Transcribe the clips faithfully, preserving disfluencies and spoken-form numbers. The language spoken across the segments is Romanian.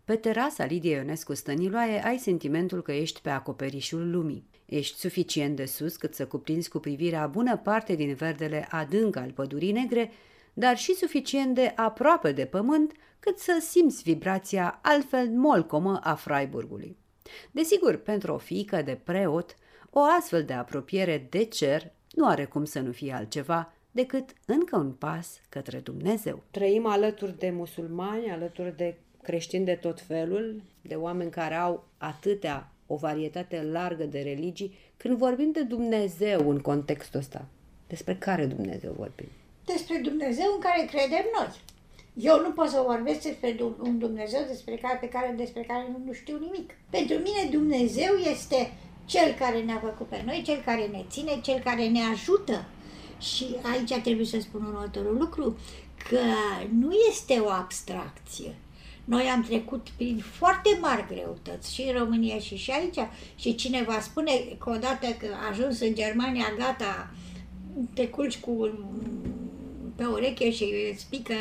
Pe terasa Lidiei Ionescu Stăniloae ai sentimentul că ești pe acoperișul lumii. Ești suficient de sus cât să cuprinzi cu privirea bună parte din verdele adânc al pădurii negre, dar și suficient de aproape de pământ cât să simți vibrația altfel molcomă a Freiburgului. Desigur, pentru o fiică de preot, o astfel de apropiere de cer nu are cum să nu fie altceva decât încă un pas către Dumnezeu. Trăim alături de musulmani, alături de creștini de tot felul, de oameni care au atâtea, o varietate largă de religii. Când vorbim de Dumnezeu în contextul ăsta, despre care Dumnezeu vorbim? Despre Dumnezeu în care credem noi. Eu nu pot să vorbesc despre un Dumnezeu despre care, pe care, despre care nu, nu știu nimic. Pentru mine Dumnezeu este Cel care ne-a făcut pe noi, Cel care ne ține, Cel care ne ajută. Și aici trebuie să spun următorul lucru, că nu este o abstracție. Noi am trecut prin foarte mari greutăți, și în România și și aici. Și cineva spune că odată că a ajuns în Germania, gata, te culci cu, pe ureche și îți pică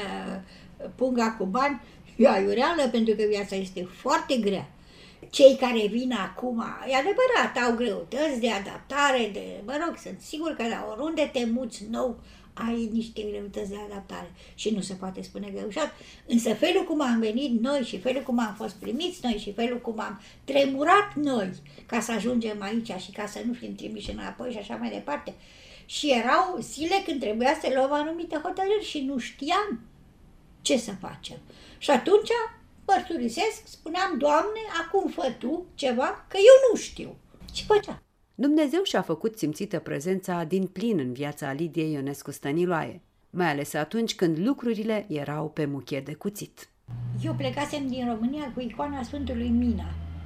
punga cu bani, e aiureală, pentru că viața este foarte grea. Cei care vin acum, e adevărat, au greutăți de adaptare, de, mă rog, sunt sigur că la oriunde te muți nou, ai niște greutăți de adaptare și nu se poate spune că e ușor, însă felul cum am venit noi și felul cum am fost primiți noi și felul cum am tremurat noi ca să ajungem aici și ca să nu fim trimiși înapoi și așa mai departe. Și erau zile când trebuia să luăm anumite hotărâri și nu știam ce să facem. Și atunci mărturisesc, spuneam, Doamne, acum fă Tu ceva, că eu nu știu. Și făceam. Dumnezeu și-a făcut simțită prezența din plin în viața Lidiei Ionescu Stăniloae, mai ales atunci când lucrurile erau pe muche de cuțit. Eu plecasem din România cu icoana Sfântului Mina,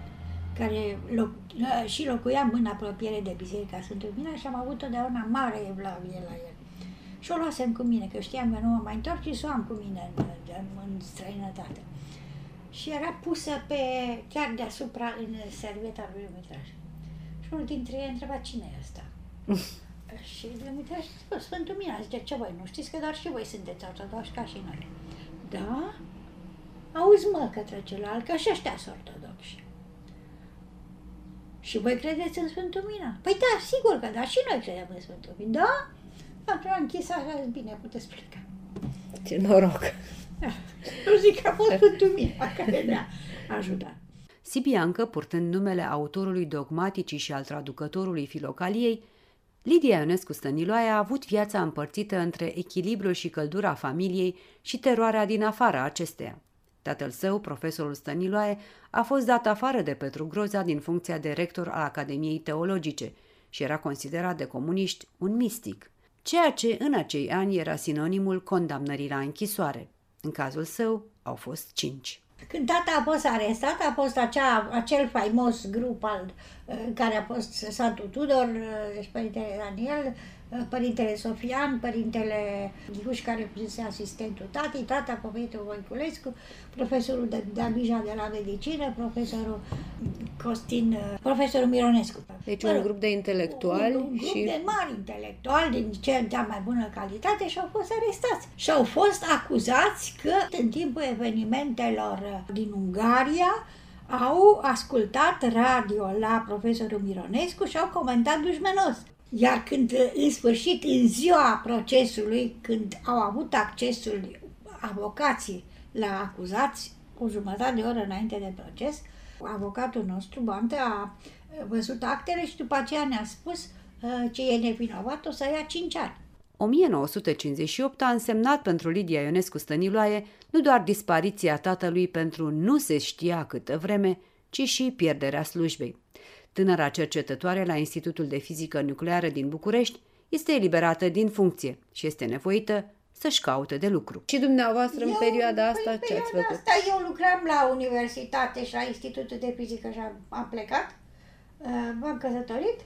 care loc- și locuiam în apropiere de Biserica Sfântului Mina și am avut totdeauna mare evlavie la el. Și o luasem cu mine, că știam că nu mă mai întorc și să o am cu mine în, în, în străinătate. Și era pusă pe, chiar deasupra, în servieta lui Dumitraș. Și unul dintre ei a întrebat cine e ăsta. Și Dumitraș a spus, Sfântul Mina. Zice, ce voi, nu știți că doar și voi sunteți ortodoxi ca și noi? Da? Auzi, mă, către celălalt, că și ăștia sunt ortodoxi. Și voi credeți în Sfântul Mina? Păi da, sigur că da, și noi credem în Sfântul Mina. Da? Atunci am închis așa, bine, puteți pleca. Ce noroc! Nu zic că a fost Sfântul Mina care ne-a ajutat. Sibiancă, purtând numele autorului dogmaticii și al traducătorului Filocaliei, Lidia Ionescu Stăniloae a avut viața împărțită între echilibrul și căldura familiei și teroarea din afara acesteia. Tatăl său, profesorul Stăniloae, a fost dat afară de Petru Groza din funcția de rector al Academiei Teologice și era considerat de comuniști un mistic, ceea ce în acei ani era sinonimul condamnării la închisoare. În cazul său au fost cinci. Când tata a fost arestat, a fost acea, acel faimos grup al, în care a fost Sfântul Tudor, deci Părintele Daniel, Părintele Sofian, Părintele Ghiuș, care fusese asistentul tatii, tata Povietul Voiculescu, profesorul de, de Abija de la medicină, profesorul Costin, profesorul Mironescu. Deci un grup de intelectuali un, un grup și... de mari intelectuali din cea mai bună calitate și au fost arestați. Și au fost acuzați că în timpul evenimentelor din Ungaria au ascultat radio la profesorul Mironescu și au comentat dușmenos. Iar când, în sfârșit, în ziua procesului, când au avut accesul avocații la acuzați, o jumătate de oră înainte de proces, avocatul nostru, Bantă, a văzut actele și după aceea ne-a spus ce e nevinovat, o să ia cinci ani. o mie nouă sute cincizeci și opt a însemnat pentru Lidia Ionescu Stăniloae nu doar dispariția tatălui pentru nu se știa câtă vreme, ci și pierderea slujbei. Tânăra cercetătoare la Institutul de Fizică Nucleară din București este eliberată din funcție și este nevoită să-și caute de lucru. Și dumneavoastră în eu, perioada asta în ce ați perioada făcut? Asta, eu lucram la universitate și la Institutul de Fizică și am, am plecat, m-am căsătorit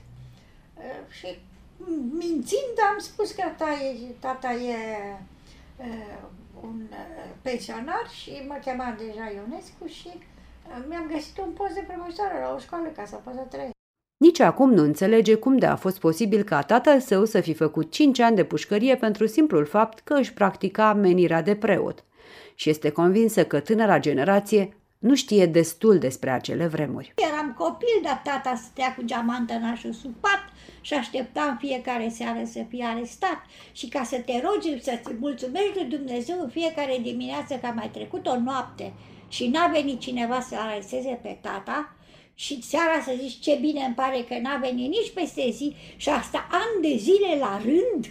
și mințind am spus că tata e, tata e un pensionar și mă chema deja Ionescu și mi-am găsit un post de profesoară la o școală ca să pot să trăiesc. Nici acum nu înțelege cum de a fost posibil ca tatăl său să fi făcut cinci ani de pușcărie pentru simplul fapt că își practica menirea de preot și este convinsă că tânăra generație Nu știe destul despre acele vremuri. Eram copil, dar tata stătea cu geamantănașul sub pat și aștepta în fiecare seară să fie arestat. Și ca să te rogi, să-ți mulțumești lui Dumnezeu în fiecare dimineață că a mai trecut o noapte și n-a venit cineva să aresteze pe tata, și seara să zici ce bine îmi pare că n-a venit nici peste zi, și asta ani de zile la rând,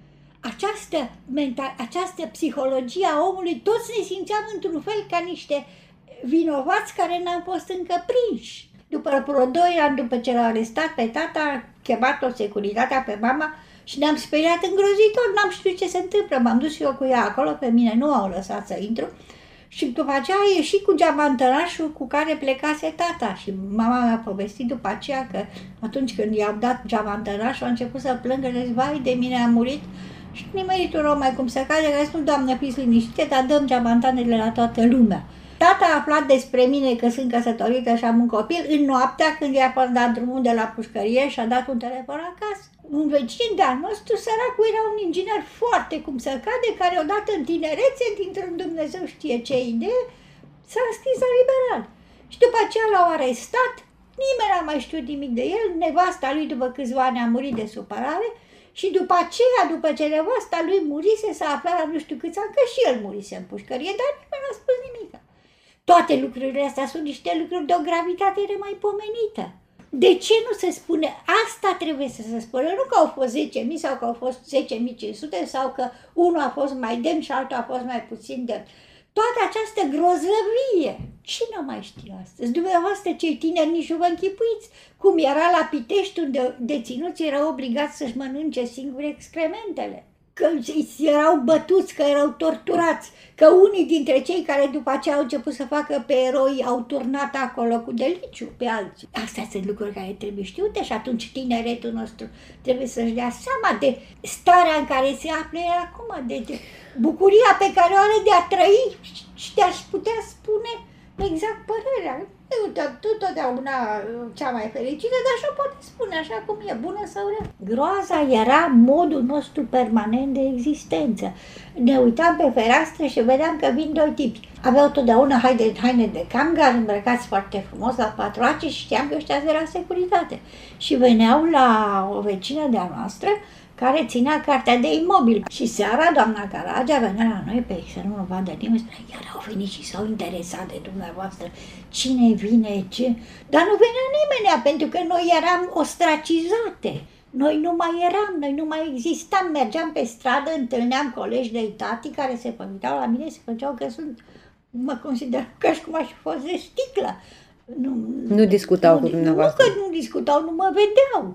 această, mental, această psihologie a omului, toți ne simțeam într-un fel ca niște vinovați care n-am fost încă prinși. După vreo doi ani după ce l-au arestat pe tata, a chemat-o securitatea pe mama și ne-am speriat îngrozitor, n-am știut ce se întâmplă. M-am dus eu cu ea acolo, pe mine nu au lăsat să intru. Și după aceea a ieșit cu geamantănașul cu care plecase tata și mama mi-a povestit după aceea că atunci când i-am dat geamantănașul a început să plângă, zice, vai de mine, a murit și nu-i meritul rău mai cum să cade, că a spus, Doamne, fiți liniștite, dar dăm geamantanele la toată lumea. Tata a aflat despre mine că sunt căsătorită și am un copil în noaptea când i-a fost dat drumul de la pușcărie și a dat un telefon acasă. Un vecin de-al nostru, săracul, era un inginer foarte cum să cade, care odată în tinerețe, dintr-un Dumnezeu știe ce idee, s-a înscris la liberal. Și după aceea l-au arestat, nimeni n-a mai știut nimic de el, nevasta lui după câțiva ani a murit de supărare și după aceea, după ce nevasta lui murise, s-a aflat la nu știu câți ani că și el murise în pușcărie, dar nimeni n-a spus nimic. Toate lucrurile astea sunt niște lucruri de o gravitate nemaipomenită. De ce nu se spune? Asta trebuie să se spună. Nu că au fost zece mii sau că au fost zece mii cinci sute sau că unul a fost mai demn și altul a fost mai puțin demn. Toată această grozăvie. Cine mai știe astăzi? Dumneavoastră, cei tineri, nici nu vă închipuiți cum era la Pitești, unde deținuții erau obligați să-și mănânce singuri excrementele. Că erau bătuți, că erau torturați, că unii dintre cei care după aceea au început să facă pe eroi au turnat acolo cu deliciu pe alții. Astea sunt lucruri care trebuie știute și atunci tineretul nostru trebuie să-și dea seama de starea în care se află acum, de, de bucuria pe care o are de a trăi și de a-și putea spune exact părerea. Tu totdeauna cea mai fericită, dar și-o poate spune așa cum e, bună sau rea. Groaza era modul nostru permanent de existență. Ne uitam pe fereastră și vedeam că vin doi tipi. Aveau totdeauna haine, haine de camgar, îmbrăcați foarte frumos la patroace și știam că ăștia de la securitate. Și veneau la o vecină de-a noastră care ținea cartea de imobil. Și seara doamna Caragea venea la noi pe să nu vadă nimeni, spunea, iar au venit și s-au interesat de dumneavoastră, cine vine, ce... Dar nu venea nimeni, pentru că noi eram ostracizate. Noi nu mai eram, noi nu mai existam, mergeam pe stradă, întâlneam colegi de tati care se pămiteau la mine, se făceau că sunt, mă consider ca și cum aș fi fost de sticlă. Nu, nu discutau nu, cu dumneavoastră. Nu că nu discutau, nu mă vedeau.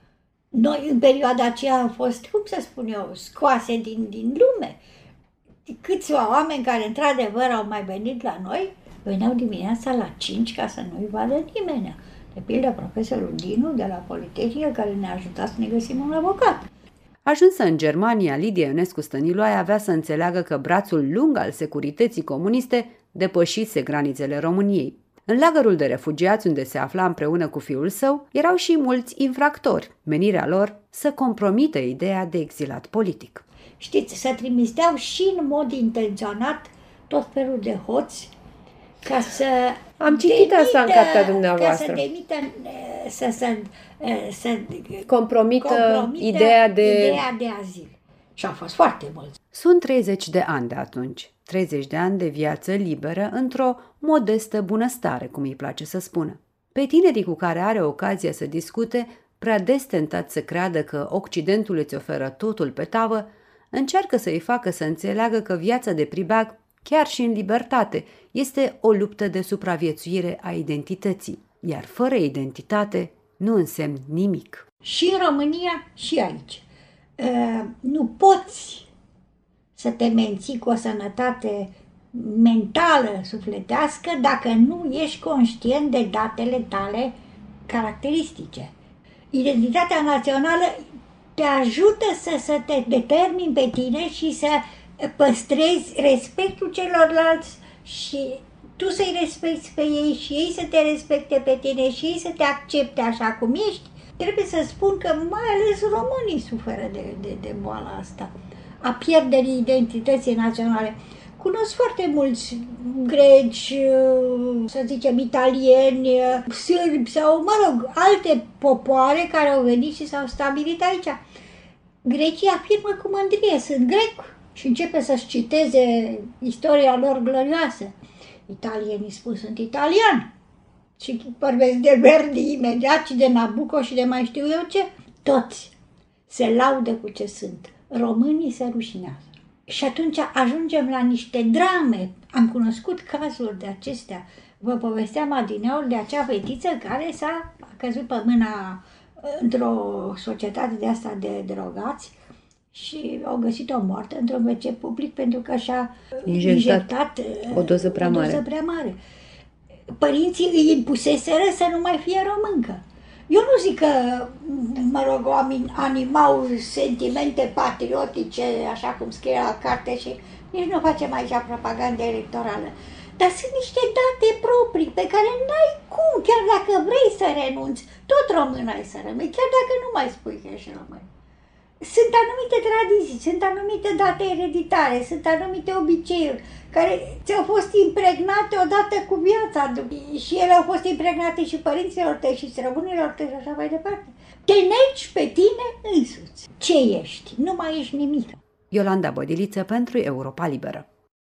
Noi în perioada aceea am fost, cum să spun eu, scoase din, din lume. Câțiva oameni care într-adevăr au mai venit la noi, veneau dimineața la cinci ca să nu-i vadă nimeni. De pildă profesorul Dinu de la Politehnică care ne-a ajutat să ne găsim un avocat. Ajunsă în Germania, Lidia Ionescu Stăniloae avea să înțeleagă că brațul lung al securității comuniste depășise granițele României. În lagărul de refugiați, unde se afla împreună cu fiul său, erau și mulți infractori, menirea lor să compromită ideea de exilat politic. Știți, se trimiteau și în mod intenționat tot felul de hoți ca să Am citit demită, asta în cartea dumneavoastră. Ca să demită, să, să, să compromită, compromită ideea, de... ideea de azil. Și au fost foarte mulți. Sunt treizeci de ani de atunci, treizeci de ani de viață liberă într-o modestă bunăstare, cum îi place să spună. Pe tinerii cu care are ocazia să discute, prea des tentați să creadă că Occidentul îți oferă totul pe tavă, încearcă să-i facă să înțeleagă că viața de pribeag, chiar și în libertate, este o luptă de supraviețuire a identității, iar fără identitate nu însemn nimic. Și în România, și aici. Uh, nu poți să te menții cu o sănătate mentală, sufletească, dacă nu ești conștient de datele tale caracteristice. Identitatea națională te ajută să, să te determini pe tine și să păstrezi respectul celorlalți și tu să-i respecti pe ei și ei să te respecte pe tine și ei să te accepte așa cum ești. Trebuie să spun că mai ales românii suferă de, de, de boala asta, a pierderii identității naționale. cunosc foarte mulți greci, să zicem italieni, sârbi sau, mă rog, alte popoare care au venit și s-au stabilit aici. Grecii afirmă cu mândrie, sunt grec și începe să-și citeze istoria lor glorioasă. Italienii spun, sunt italian. Și vorbesc de Verdi imediat și de Nabucco și de mai știu eu ce. Toți se laudă cu ce sunt. Românii se rușinează. Și atunci ajungem la niște drame. Am cunoscut cazuri de acestea. Vă povesteam adineauri de acea fetiță care s-a a căzut pe mâna într-o societate de asta de drogați și au găsit-o moartă într-un ve ce public pentru că și-a injectat, injectat o doză prea mare. O doză prea mare. Părinții îi impuseseră să nu mai fie româncă. Eu nu zic că, mă rog, oamenii animau sentimente patriotice, așa cum scrie la carte și nici nu facem aici propagandă electorală. Dar sunt niște date proprii pe care n-ai cum, chiar dacă vrei să renunți, tot român ai să rămâi, chiar dacă nu mai spui că ești român. Sunt anumite tradiții, sunt anumite date ereditare, sunt anumite obiceiuri care ți-au fost impregnate odată cu viața și ele au fost impregnate și părinților tăi și străbunilor tăi și așa mai departe. Te negi pe tine însuți. Ce ești? Nu mai ești nimic. Iolanda Bodiliță pentru Europa Liberă.